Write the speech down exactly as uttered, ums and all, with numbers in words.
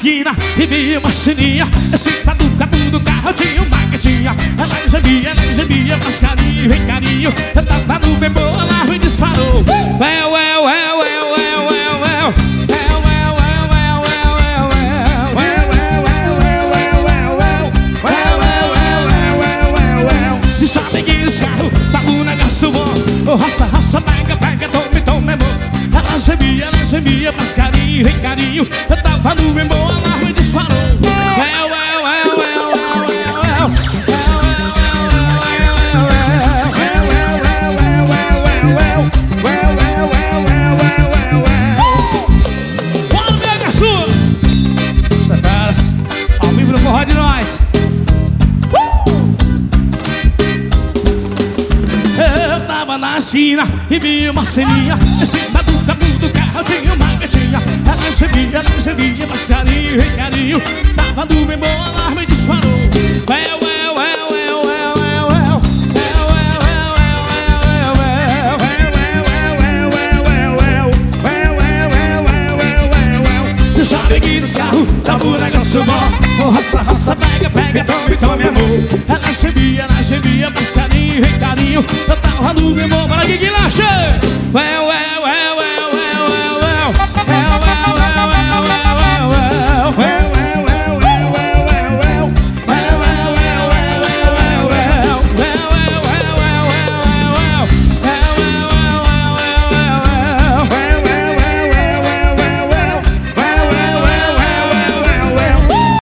esquina e vi uma sininha. Sentado no capô do carro tinha uma gatinha. Ela gemia, ela gemia, mas carinho, vem carinho. Eu tava no bebê, ela me disparou. Well, well, well, well, well, well, well. Roça, roça, pega, pega, tome, tome, amor. Ela gemia, ela gemia, mas carinho, vem carinho. Eu tava no bem bom, ela me disparou. Well, well, well, well, well, well, well. Bora, meu garçom! Separas, ao vivo no forró de nós. Na esquina e vi uma ceninha. Sentado no capô do carro tinha uma gatinha. Ela gemia, ela gemia, mas carinho, vem carinho. Tava no bem bom, ela me disparou. Well, well, well, well, well, well, well. Já peguei nos carros, tava o negócio bom. Roça, roça, pega, pega, tome, tome, amor. Ela gemia, ela gemia, mas carinho, vem carinho. Eu tava no meu amor, para que que laxa. Well, well, well.